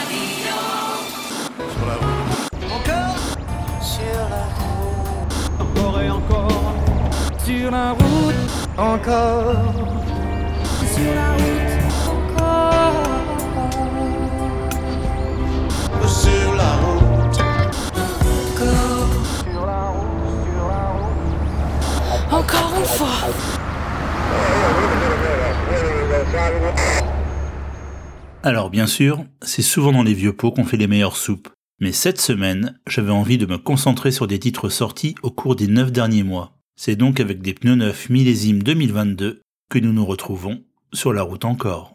Sur la route. Encore sur la route. Encore et encore. Sur la route. Encore. Sur la route. Encore. Sur la route. Encore. Sur la route. Sur la route. Encore une fois. Alors bien sûr, c'est souvent dans les vieux pots qu'on fait les meilleures soupes. Mais cette semaine, j'avais envie de me concentrer sur des titres sortis au cours des 9 derniers mois. C'est donc avec des pneus neufs millésime 2022 que nous nous retrouvons sur la route encore.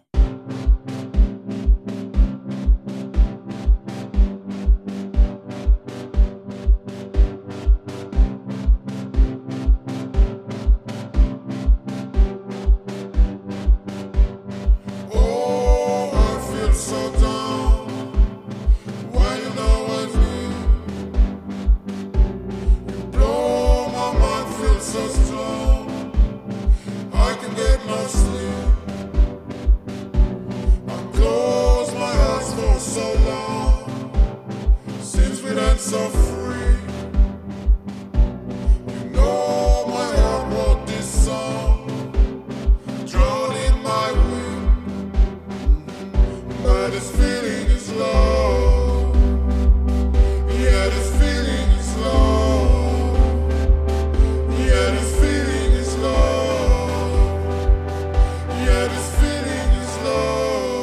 So free, you know my heart wrote this song, drowned in my wind, but this feeling is love, yeah this feeling is love, yeah this feeling is love, yeah this feeling is love.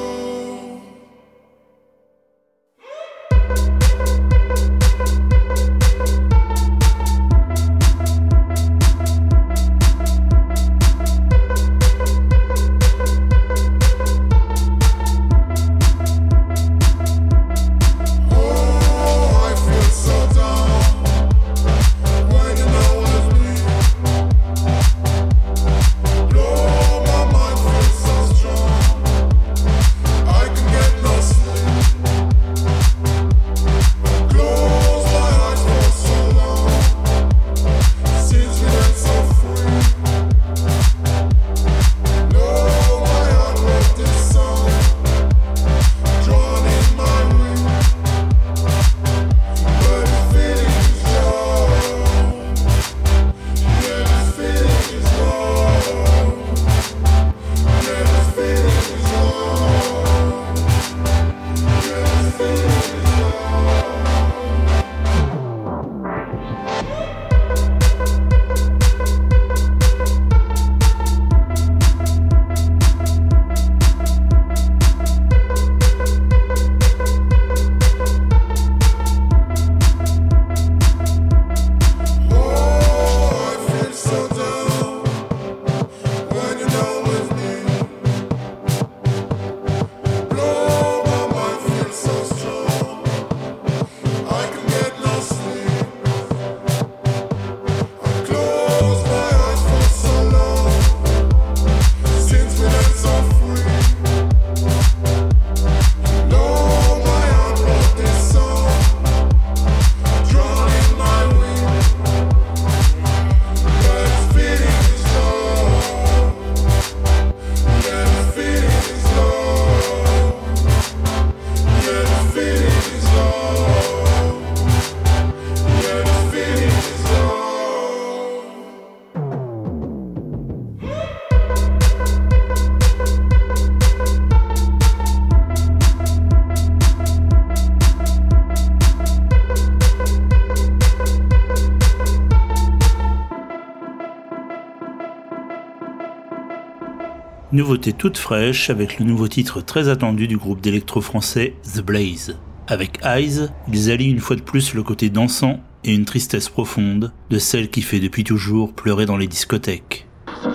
Nouveauté toute fraîche avec le nouveau titre très attendu du groupe d'électro français The Blaze. Avec Eyes, ils allient une fois de plus le côté dansant et une tristesse profonde de celle qui fait depuis toujours pleurer dans les discothèques.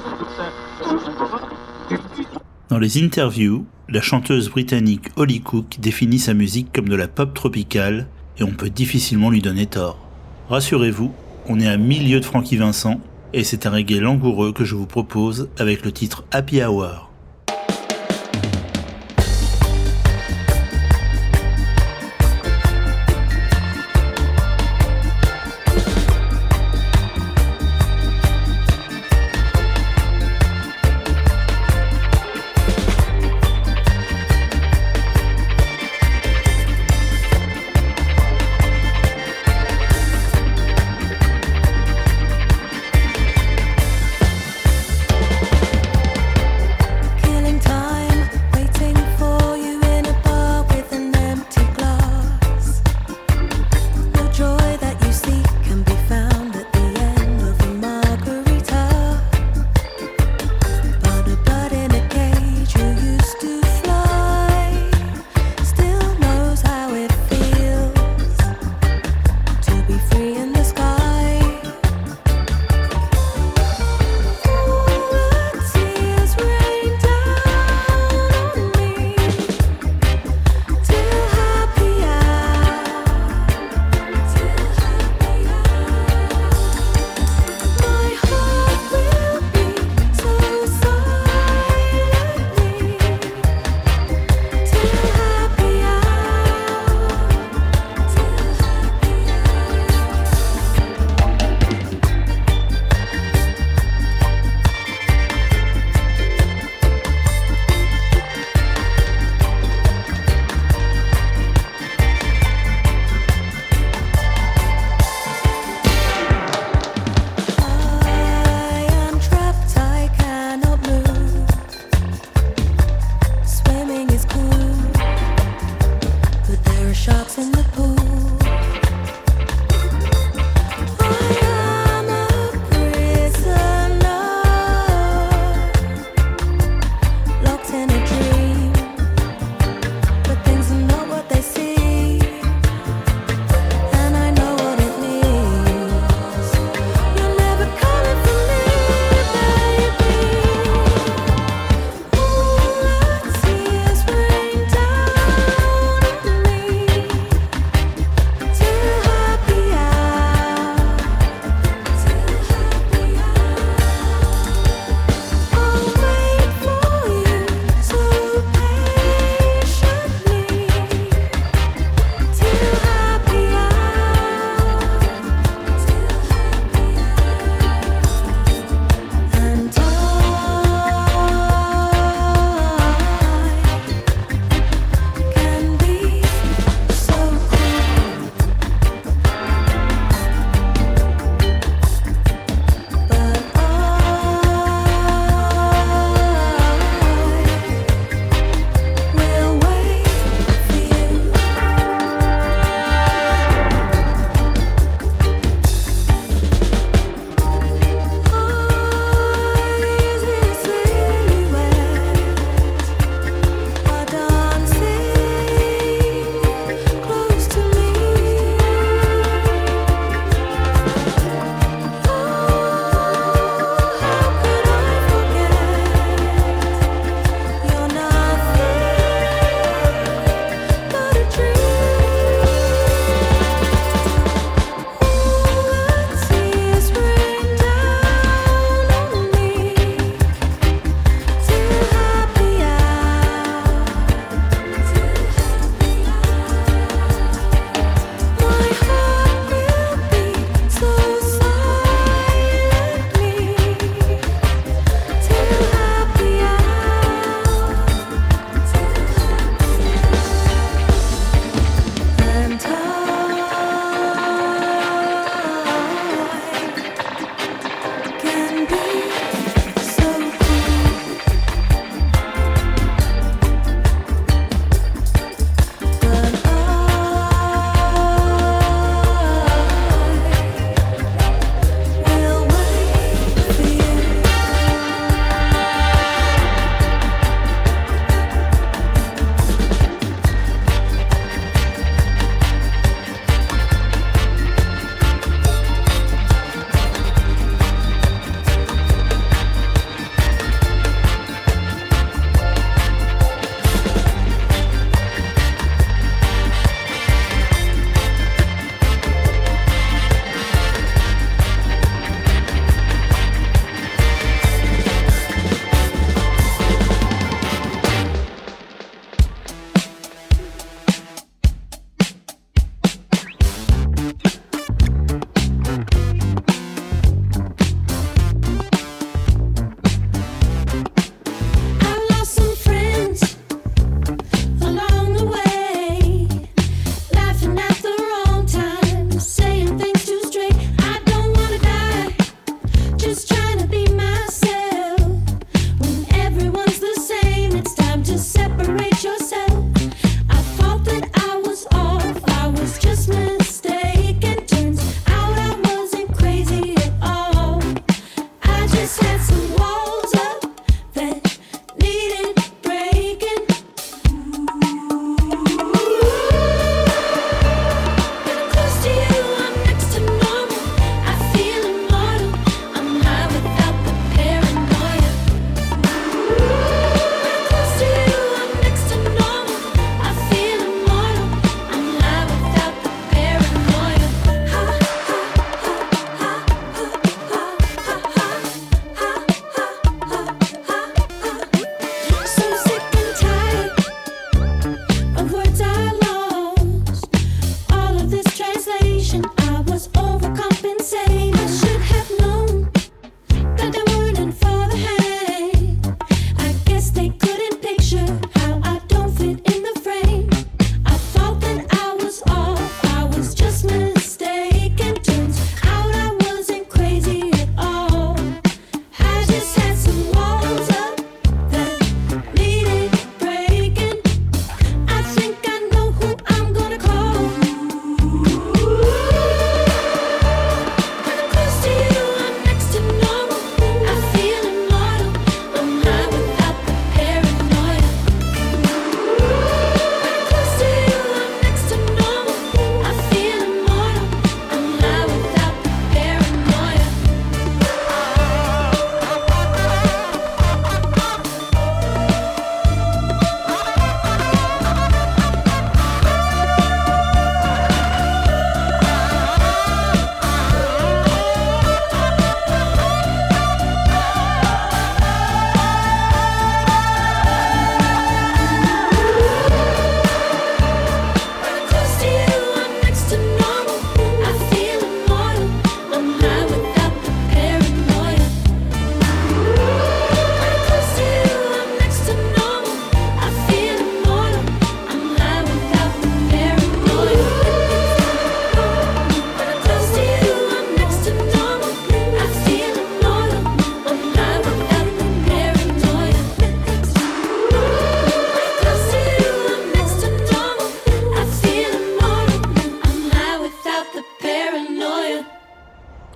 Dans les interviews, la chanteuse britannique Holly Cook définit sa musique comme de la pop tropicale et on peut difficilement lui donner tort. Rassurez-vous, on est à 1000 lieues de Frankie Vincent et c'est un reggae langoureux que je vous propose avec le titre Happy Hour.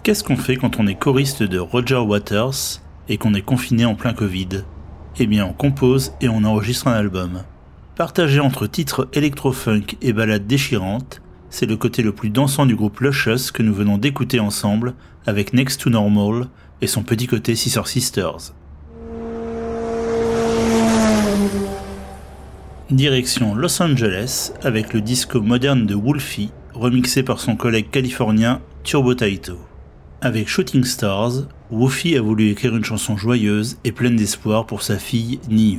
Qu'est-ce qu'on fait quand on est choriste de Roger Waters et qu'on est confiné en plein Covid ? Eh bien on compose et on enregistre un album. Partagé entre titres électro-funk et ballades déchirantes, c'est le côté le plus dansant du groupe Luscious que nous venons d'écouter ensemble avec Next to Normal et son petit côté Sister Sisters. Direction Los Angeles avec le disco moderne de Wolfie, remixé par son collègue californien Turbo Taito. Avec Shooting Stars, Wolfie a voulu écrire une chanson joyeuse et pleine d'espoir pour sa fille Nive.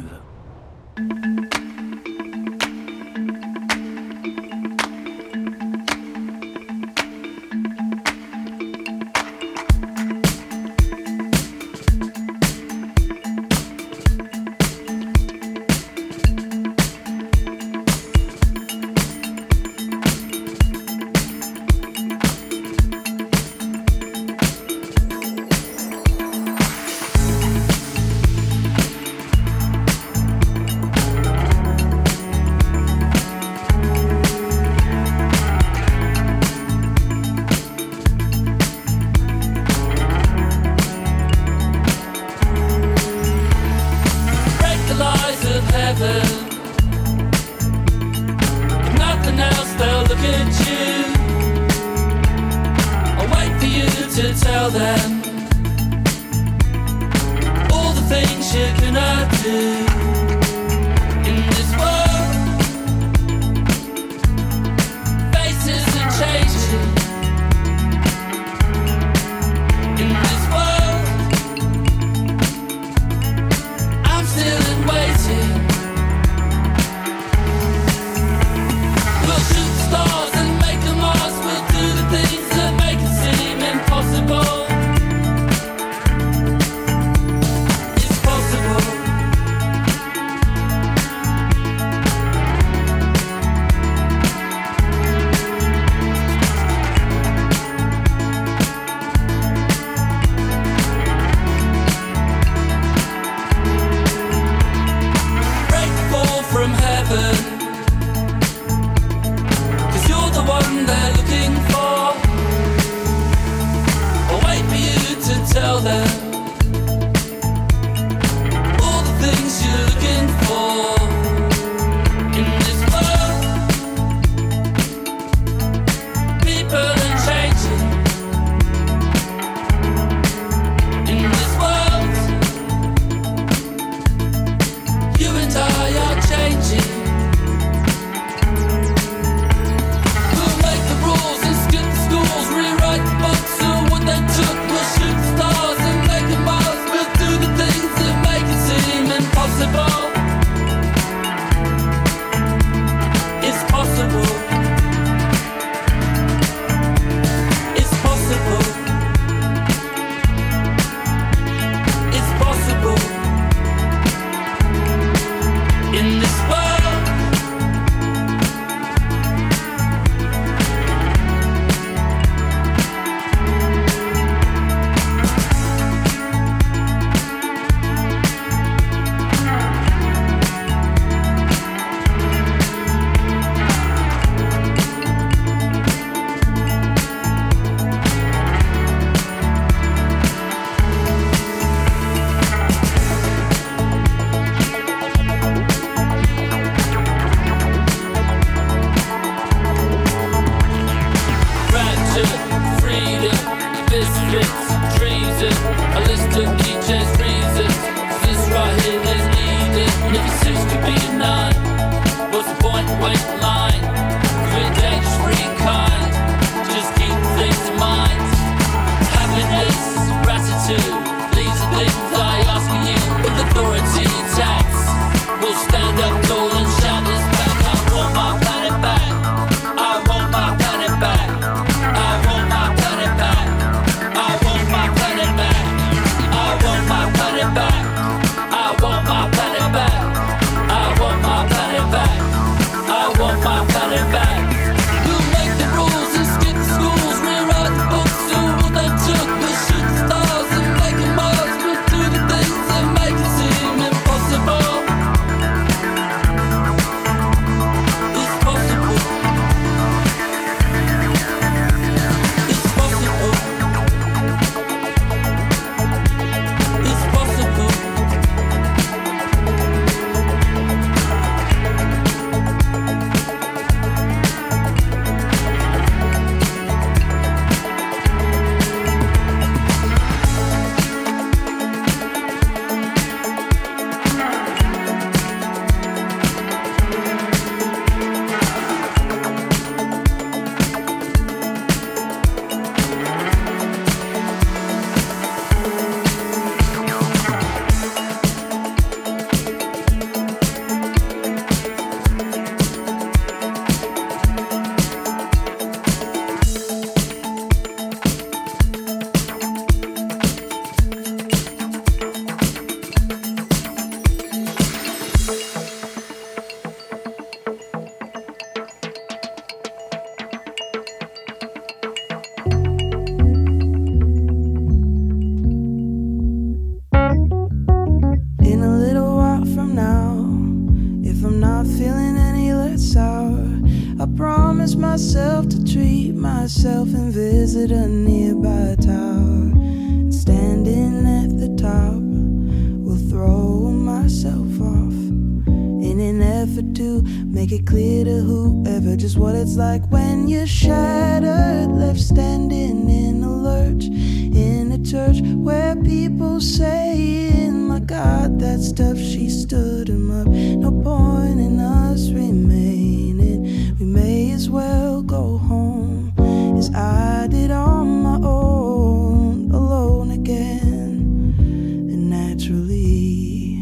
feeling any less sour. I promised myself to treat myself and visit a nearby tower. Standing at the top, will throw myself off in an effort to make it clear to whoever just what it's like when you're shattered, left standing in a lurch in a church where people saying, my God, that stuff, she stood him up. No point in us remaining, we may as well go home as I did on my own, alone again, and naturally.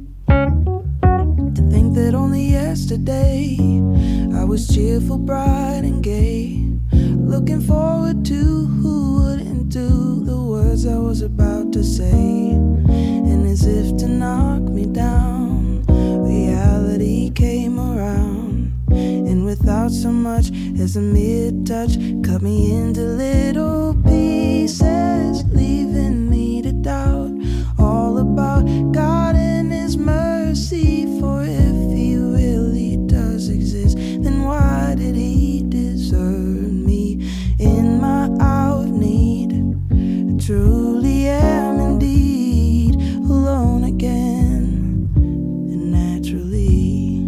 To think that only yesterday I was cheerful, bright and gay, looking forward to who wouldn't do the words I was about to say. And as if to knock me down, reality came around, and without so much as a mere touch, cut me into little pieces, leaving me to doubt all about God and His mercy. For if He really does exist, then why did He desert me in my hour of need? I truly am indeed alone again, and naturally.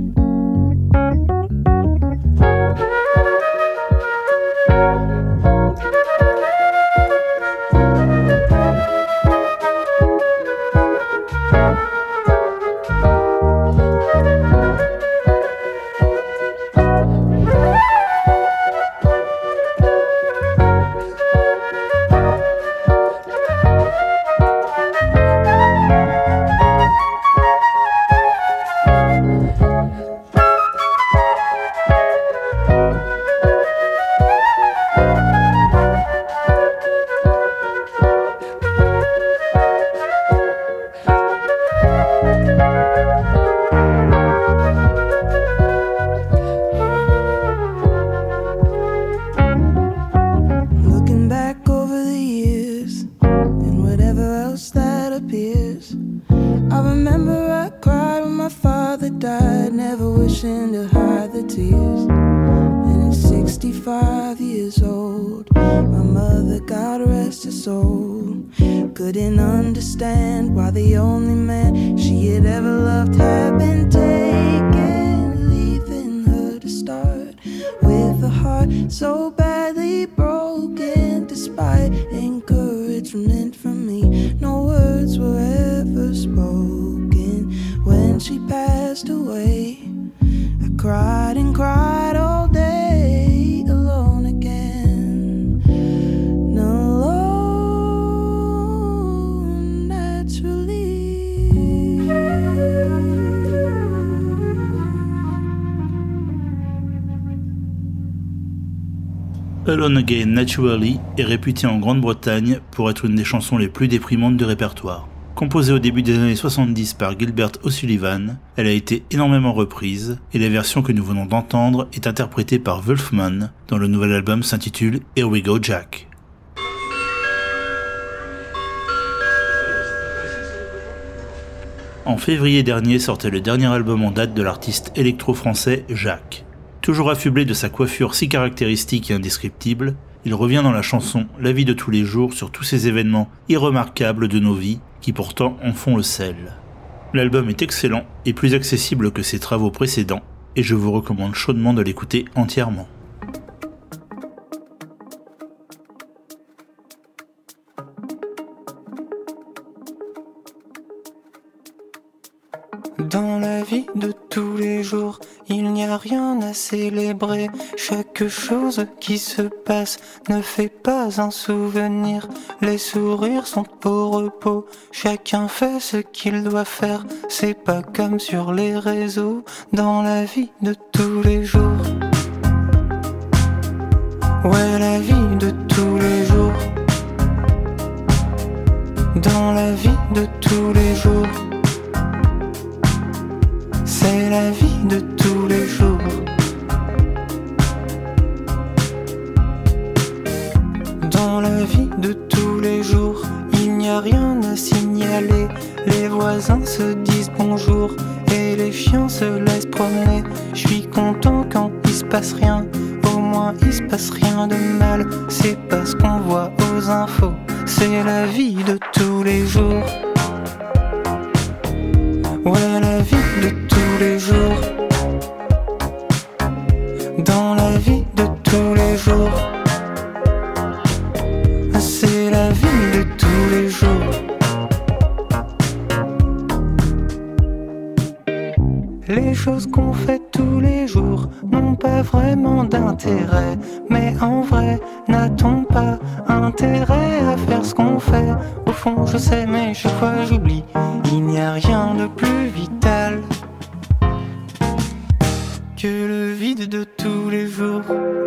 Couldn't understand why the only man she had ever loved had been taken, leaving her to start with a heart so badly broken. Despite encouragement from me, no words were ever spoken. When she passed away, I cried and cried all day, alone again, alone. Alone Again Naturally est réputé en Grande-Bretagne pour être une des chansons les plus déprimantes du répertoire. Composée au début des années 70 par Gilbert O'Sullivan, elle a été énormément reprise et la version que nous venons d'entendre est interprétée par Wolfman dont le nouvel album s'intitule Here We Go Jack. En février dernier sortait le dernier album en date de l'artiste électro-français Jacques. Toujours affublé de sa coiffure si caractéristique et indescriptible, il revient dans la chanson La vie de tous les jours sur tous ces événements irremarquables de nos vies qui pourtant en font le sel. L'album est excellent et plus accessible que ses travaux précédents et je vous recommande chaudement de l'écouter entièrement. Dans la vie de tous les jours, il n'y a rien à célébrer. Chaque chose qui se passe ne fait pas un souvenir. Les sourires sont au repos, chacun fait ce qu'il doit faire. C'est pas comme sur les réseaux, dans la vie de tous les jours. Ouais, la vie de tous les jours. Dans la vie de tous les jours. C'est la vie de tous les jours. Dans la vie de tous les jours, il n'y a rien à signaler. Les voisins se disent bonjour et les chiens se laissent promener. passe rien, au moins il se passe rien de mal. C'est pas ce qu'on voit aux infos, c'est la vie de tous les jours. Ouais, la vie de tous les jours. Dans la vie de tous les jours. C'est la vie de tous les jours. Les choses qu'on fait tous les jours n'ont pas vraiment d'intérêt. Mais en vrai, n'a-t-on pas intérêt à faire ce qu'on fait? Au fond, je sais, mais chaque fois j'oublie. Il n'y a rien de plus vital que le vide de tous les jours.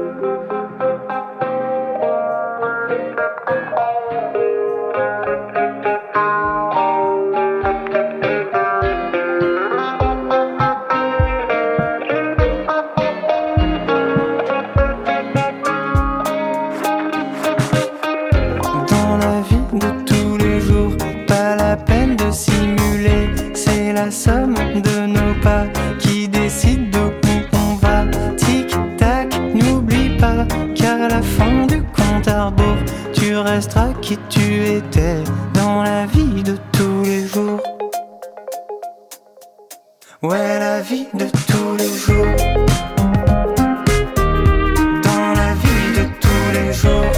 La somme de nos pas qui décide d'où on va. Tic-tac, n'oublie pas qu'à la fin du compte à rebours, tu resteras qui tu étais dans la vie de tous les jours. Ouais, la vie de tous les jours. Dans la vie de tous les jours.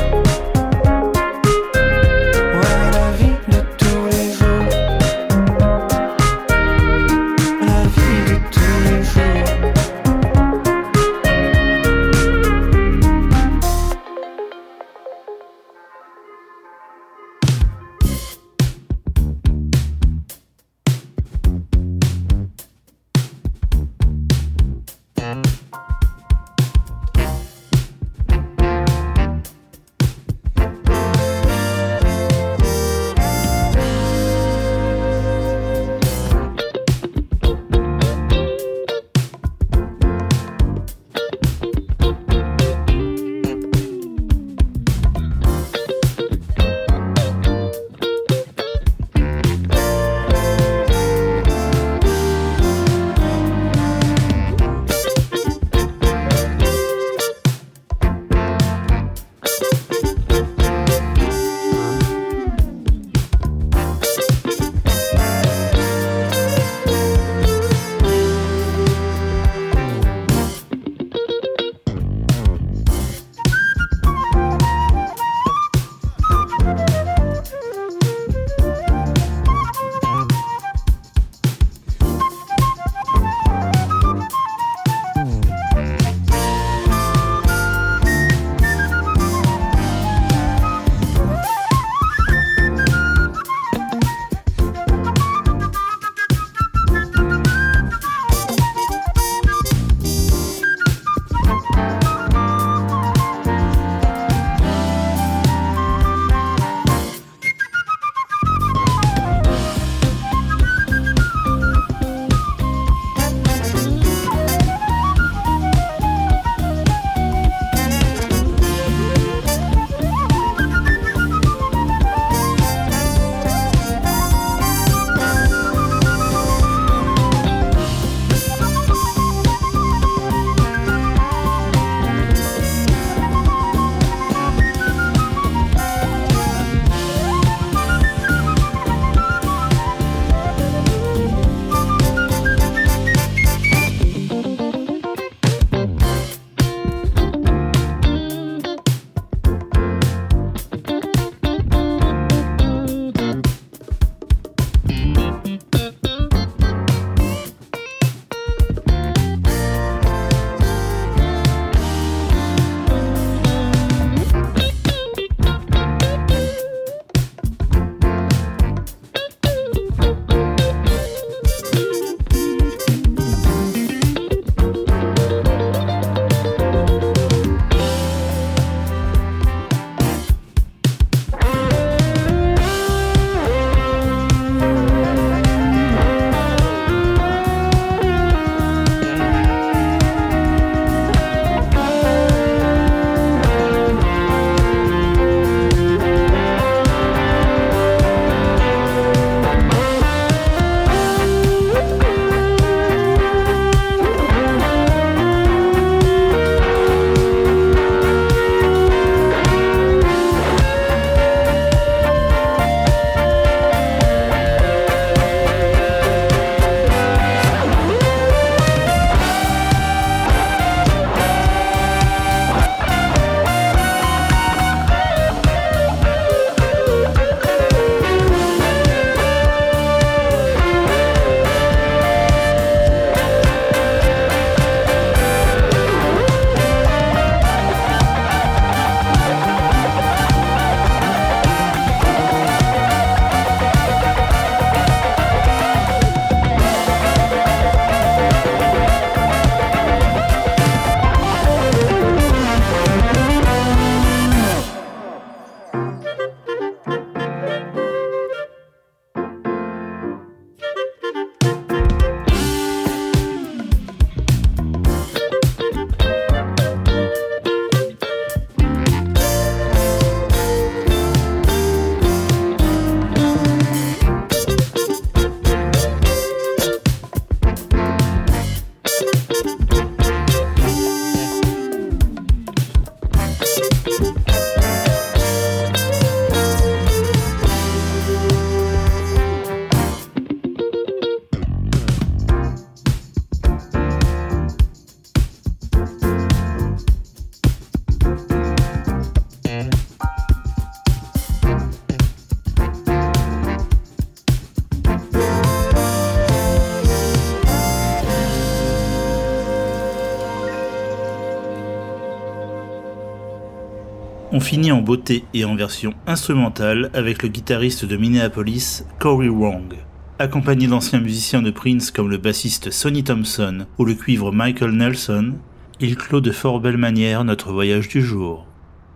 On finit en beauté et en version instrumentale avec le guitariste de Minneapolis, Cory Wrong. Accompagné d'anciens musiciens de Prince comme le bassiste Sonny Thompson ou le cuivre Michael Nelson, il clôt de fort belle manière notre voyage du jour.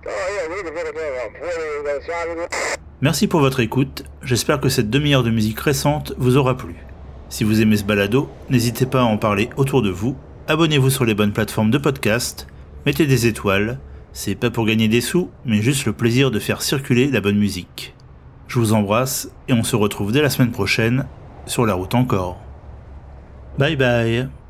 Merci pour votre écoute, j'espère que cette demi-heure de musique récente vous aura plu. Si vous aimez ce balado, n'hésitez pas à en parler autour de vous, abonnez-vous sur les bonnes plateformes de podcast, mettez des étoiles, c'est pas pour gagner des sous, mais juste le plaisir de faire circuler la bonne musique. Je vous embrasse et on se retrouve dès la semaine prochaine sur la route encore. Bye bye.